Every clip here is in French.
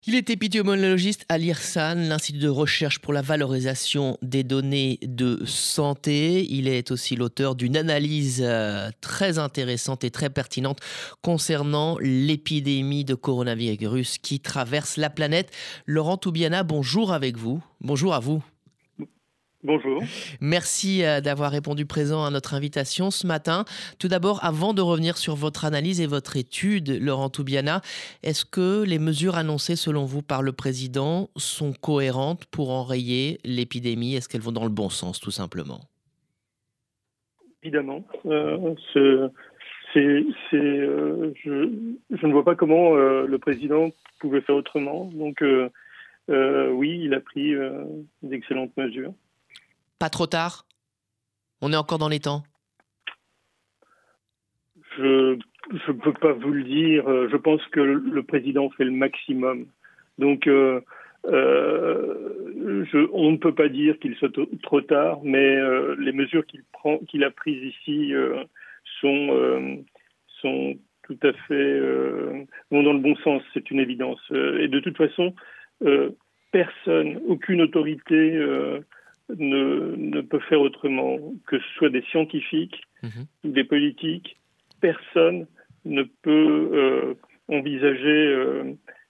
Il est épidémiologiste à l'IRSAN, l'Institut de recherche pour la valorisation des données de santé. Il est aussi l'auteur d'une analyse très intéressante et très pertinente concernant l'épidémie de coronavirus qui traverse la planète. Laurent Toubiana, bonjour avec vous. Bonjour à vous. Bonjour. Merci d'avoir répondu présent à notre invitation ce matin. Tout d'abord, avant de revenir sur votre analyse et votre étude, Laurent Toubiana, est-ce que les mesures annoncées selon vous par le président sont cohérentes pour enrayer l'épidémie? Est-ce qu'elles vont dans le bon sens, tout simplement? Évidemment, je ne vois pas comment le président pouvait faire autrement. Donc, oui, il a pris d'excellentes mesures. Pas trop tard? On est encore dans les temps? Je ne peux pas vous le dire. Je pense que le président fait le maximum. Donc, on ne peut pas dire qu'il soit trop tard, mais les mesures qu'il a prises ici sont tout à fait vont dans le bon sens. C'est une évidence. Et de toute façon, personne, aucune autorité ne peut faire autrement, que ce soit des scientifiques ou des politiques. Personne ne peut envisager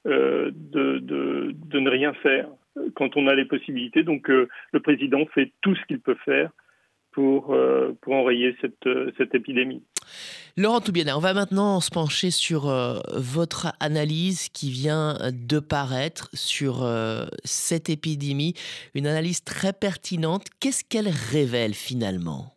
de ne rien faire quand on a les possibilités. Donc le président fait tout ce qu'il peut faire pour enrayer cette épidémie. Laurent Toubiana, on va maintenant se pencher sur votre analyse qui vient de paraître sur cette épidémie. Une analyse très pertinente. Qu'est-ce qu'elle révèle finalement?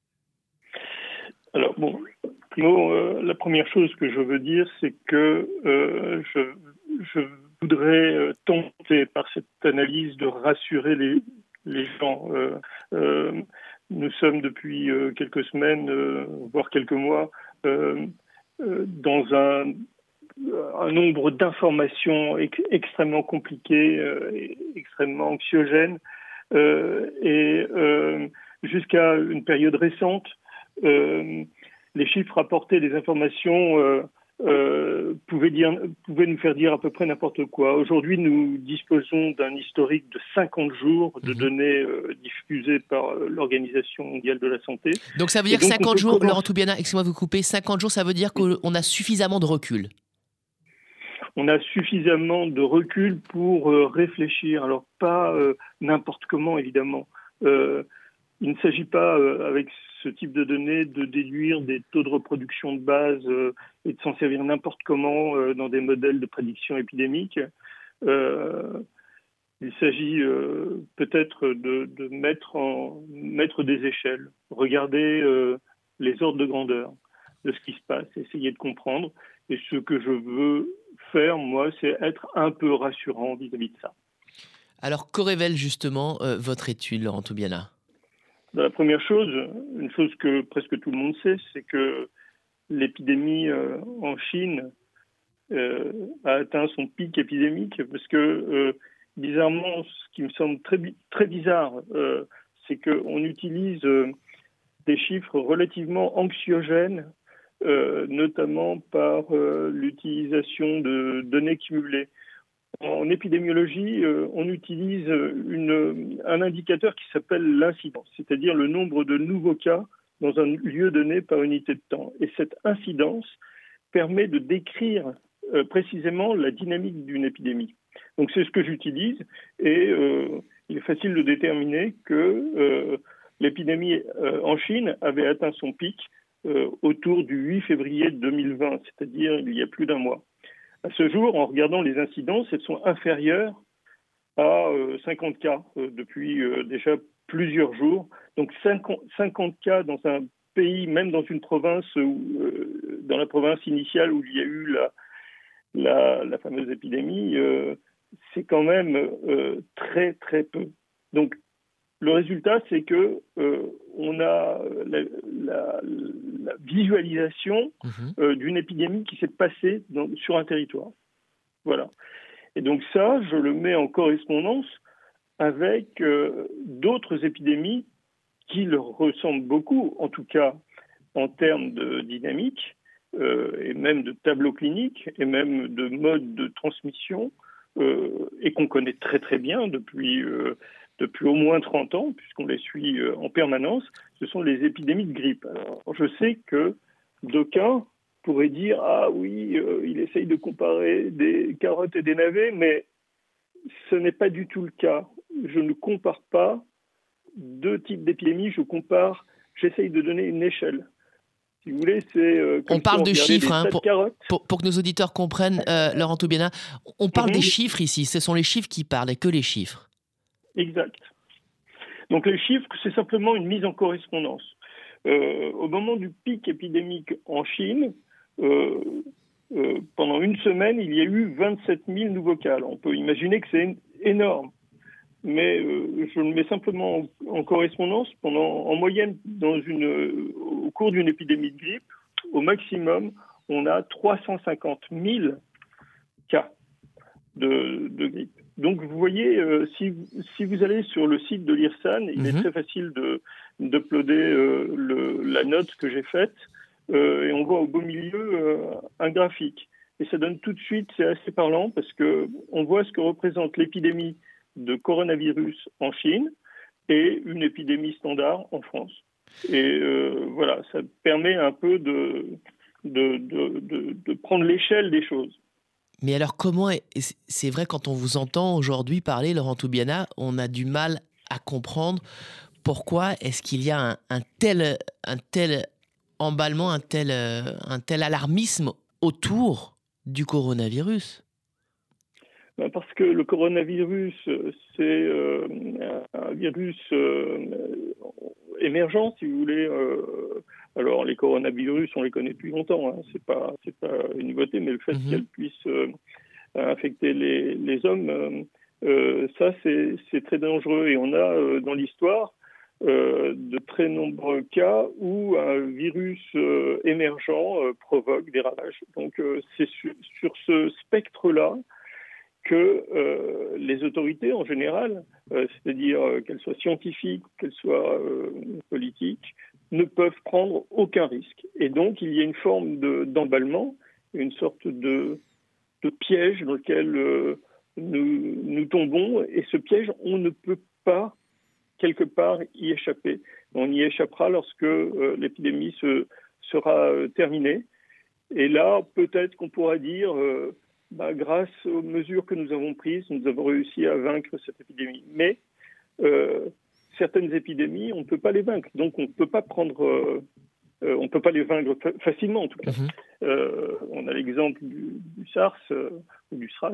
Alors bon, la première chose que je veux dire, c'est que je voudrais tenter par cette analyse de rassurer les gens. Nous sommes depuis quelques semaines, voire quelques mois, dans un nombre d'informations extrêmement compliquées, extrêmement anxiogènes, et jusqu'à une période récente, les chiffres rapportés des informations pouvaient nous faire dire à peu près n'importe quoi. Aujourd'hui, nous disposons d'un historique de 50 jours de données diffusées par l'Organisation mondiale de la santé. Donc ça veut dire 50 jours, Laurent Toubiana, excusez-moi de vous couper, 50 jours, ça veut dire qu'on a suffisamment de recul? On a suffisamment de recul pour réfléchir. Alors pas n'importe comment, évidemment. Il ne s'agit pas, avec ce type de données, de déduire des taux de reproduction de base et de s'en servir n'importe comment dans des modèles de prédiction épidémique. Il s'agit peut-être de mettre des échelles, regarder les ordres de grandeur de ce qui se passe, essayer de comprendre. Et ce que je veux faire, moi, c'est être un peu rassurant vis-à-vis de ça. Alors, que révèle justement votre étude, Laurent Toubiana? La première chose, une chose que presque tout le monde sait, c'est que l'épidémie en Chine a atteint son pic épidémique parce que, bizarrement, ce qui me semble très bizarre, c'est qu'on utilise des chiffres relativement anxiogènes, notamment par l'utilisation de données cumulées. En épidémiologie, on utilise un indicateur qui s'appelle l'incidence, c'est-à-dire le nombre de nouveaux cas dans un lieu donné par unité de temps. Et cette incidence permet de décrire précisément la dynamique d'une épidémie. Donc c'est ce que j'utilise et il est facile de déterminer que l'épidémie en Chine avait atteint son pic autour du 8 février 2020, c'est-à-dire il y a plus d'un mois. À ce jour, en regardant les incidences, elles sont inférieures à 50 cas depuis déjà plusieurs jours. Donc 50 cas dans un pays, même dans une province, dans la province initiale où il y a eu la fameuse épidémie, c'est quand même très très peu. Donc le résultat, c'est que on a la visualisation d'une épidémie qui s'est passée sur un territoire. Voilà. Et donc ça, je le mets en correspondance avec d'autres épidémies qui leur ressemblent beaucoup, en tout cas en termes de dynamique, et même de tableau clinique, et même de mode de transmission, et qu'on connaît très très bien depuis au moins 30 ans, puisqu'on les suit en permanence, ce sont les épidémies de grippe. Alors, je sais que d'aucuns pourraient dire « Ah oui, il essaye de comparer des carottes et des navets », mais ce n'est pas du tout le cas. Je ne compare pas deux types d'épidémies, j'essaye de donner une échelle. Si vous voulez, c'est comme On parle de chiffres, hein, carottes. pour que nos auditeurs comprennent, Laurent Toubiana. On parle des chiffres ici, ce sont les chiffres qui parlent et que les chiffres. Exact. Donc les chiffres, c'est simplement une mise en correspondance. Au moment du pic épidémique en Chine, pendant une semaine, il y a eu 27 000 nouveaux cas. Alors, on peut imaginer que c'est énorme, mais je le mets simplement en correspondance. En moyenne, au cours d'une épidémie de grippe, au maximum, on a 350 000 cas de grippe. Donc, vous voyez, si vous allez sur le site de l'IRSAN, il est très facile d'uploader la note que j'ai faite, et on voit au beau milieu un graphique. Et ça donne tout de suite, c'est assez parlant, parce qu'on voit ce que représente l'épidémie de coronavirus en Chine et une épidémie standard en France. Et voilà, ça permet un peu de prendre l'échelle des choses. Mais alors c'est vrai, quand on vous entend aujourd'hui parler, Laurent Toubiana, on a du mal à comprendre pourquoi est-ce qu'il y a un tel emballement, un tel alarmisme autour du coronavirus. Parce que le coronavirus, c'est un virus émergent, si vous voulez. Alors, les coronavirus, on les connaît depuis longtemps, hein. C'est pas une nouveauté, mais le fait qu'elles puissent infecter les hommes, ça, c'est très dangereux. Et on a dans l'histoire de très nombreux cas où un virus émergent provoque des ravages. Donc, c'est sur ce spectre-là que les autorités en général, c'est-à-dire qu'elles soient scientifiques, qu'elles soient politiques, ne peuvent prendre aucun risque. Et donc, il y a une forme d'emballement, une sorte de piège dans lequel nous tombons. Et ce piège, on ne peut pas, quelque part, y échapper. On y échappera lorsque l'épidémie sera terminée. Et là, peut-être qu'on pourra dire... grâce aux mesures que nous avons prises, nous avons réussi à vaincre cette épidémie. Mais certaines épidémies, on ne peut pas les vaincre. Donc, on ne peut pas on peut pas les vaincre facilement, en tout cas. On a l'exemple du SARS ou du SRAS.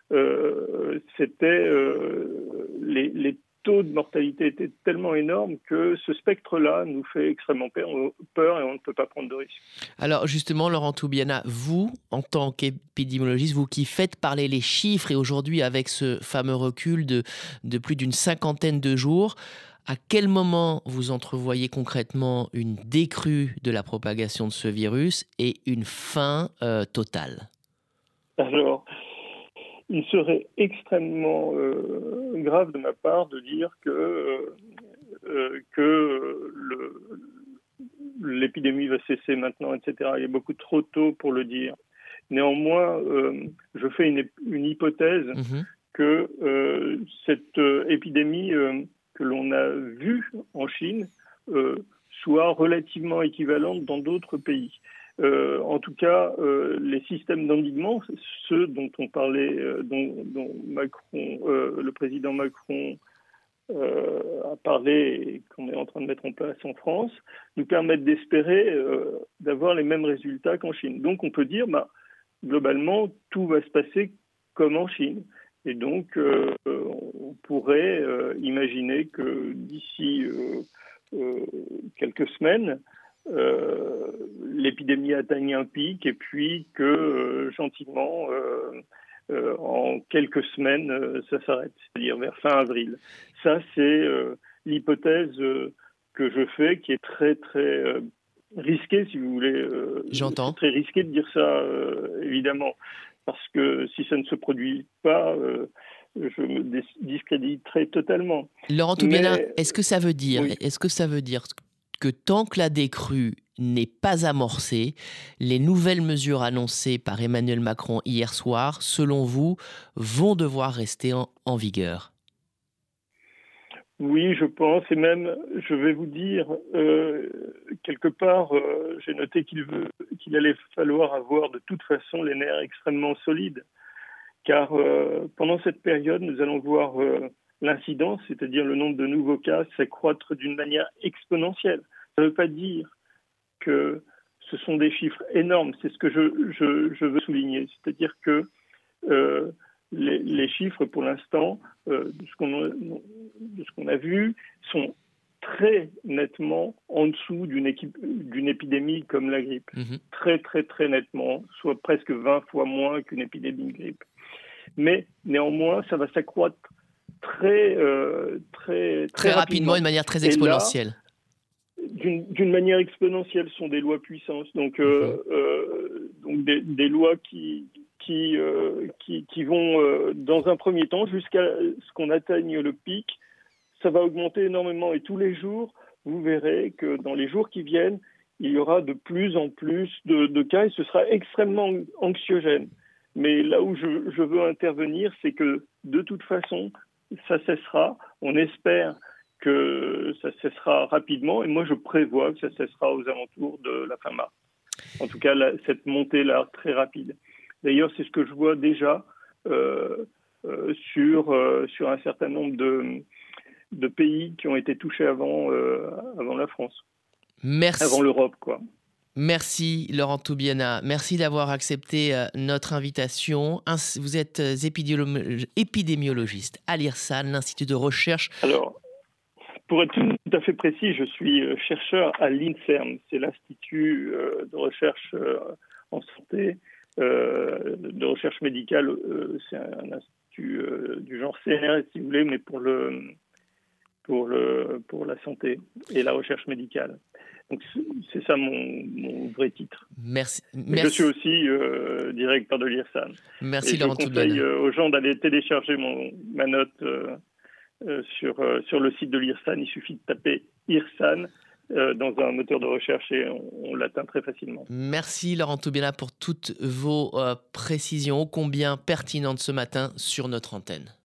Les taux de mortalité étaient tellement énormes que ce spectre-là nous fait extrêmement peur et on ne peut pas prendre de risques. Alors justement, Laurent Toubiana, vous, en tant qu'épidémiologiste, vous qui faites parler les chiffres et aujourd'hui avec ce fameux recul de plus d'une 50aine de jours, à quel moment vous entrevoyez concrètement une décrue de la propagation de ce virus et une fin totale ? Alors, il serait extrêmement grave de ma part de dire que l'épidémie va cesser maintenant, etc. Il est beaucoup trop tôt pour le dire. Néanmoins, je fais une hypothèse que cette épidémie que l'on a vue en Chine soit relativement équivalente dans d'autres pays. En tout cas, les systèmes d'endiguement, ceux dont on parlait, dont Macron, le président Macron a parlé et qu'on est en train de mettre en place en France, nous permettent d'espérer d'avoir les mêmes résultats qu'en Chine. Donc on peut dire, globalement, tout va se passer comme en Chine. Et donc, on pourrait imaginer que d'ici quelques semaines, l'épidémie atteigne un pic et puis que gentiment, en quelques semaines, ça s'arrête, c'est-à-dire vers fin avril. Ça, c'est l'hypothèse que je fais, qui est très, très risquée, si vous voulez. J'entends. C'est très risqué de dire ça, évidemment, parce que si ça ne se produit pas... je me discréditerai totalement. Laurent Toubiana, est-ce que ça veut dire que tant que la décrue n'est pas amorcée. Les nouvelles mesures annoncées par Emmanuel Macron hier soir, selon vous, vont devoir rester en vigueur. Oui, je pense, et même, je vais vous dire, quelque part, j'ai noté qu'il allait falloir avoir de toute façon les nerfs extrêmement solides, car pendant cette période, nous allons voir l'incidence, c'est-à-dire le nombre de nouveaux cas, s'accroître d'une manière exponentielle. Ça ne veut pas dire que ce sont des chiffres énormes, c'est ce que je veux souligner, c'est-à-dire que euh, les chiffres, pour l'instant, de ce qu'on a vu, sont très nettement en dessous d'une épidémie comme la grippe. Mhm. Très, très, très nettement, soit presque 20 fois moins qu'une épidémie de grippe. Mais néanmoins, ça va s'accroître Très très rapidement, rapidement. d'une manière très Et là, exponentielle. d'une manière exponentielle, sont des lois puissance. Mhm. Donc des lois qui vont, dans un premier temps, jusqu'à ce qu'on atteigne le pic. Ça va augmenter énormément. Et tous les jours, vous verrez que dans les jours qui viennent, il y aura de plus en plus de cas et ce sera extrêmement anxiogène. Mais là où je veux intervenir, c'est que de toute façon, ça cessera. On espère que ça cessera rapidement. Et moi, je prévois que ça cessera aux alentours de la fin mars. En tout cas, cette montée-là, très rapide. D'ailleurs, c'est ce que je vois déjà sur un certain nombre de pays qui ont été touchés avant la France, avant Merci. l'Europe, quoi. Merci Laurent Toubiana, merci d'avoir accepté notre invitation. Vous êtes épidémiologiste à l'IRSAN, l'Institut de recherche. Alors, pour être tout à fait précis, je suis chercheur à l'INSERM, c'est l'Institut de recherche en santé, de recherche médicale. C'est un institut du genre CNRS, si vous voulez, mais pour la santé et la recherche médicale. Donc c'est ça mon vrai titre. Merci. Mais je suis aussi directeur de l'IRSAN. Merci Et je Laurent conseille Toubiana. aux gens d'aller télécharger ma note sur le site de l'IRSAN. Il suffit de taper IRSAN dans un moteur de recherche et on l'atteint très facilement. Merci Laurent Toubiana pour toutes vos précisions, ô combien pertinentes ce matin sur notre antenne.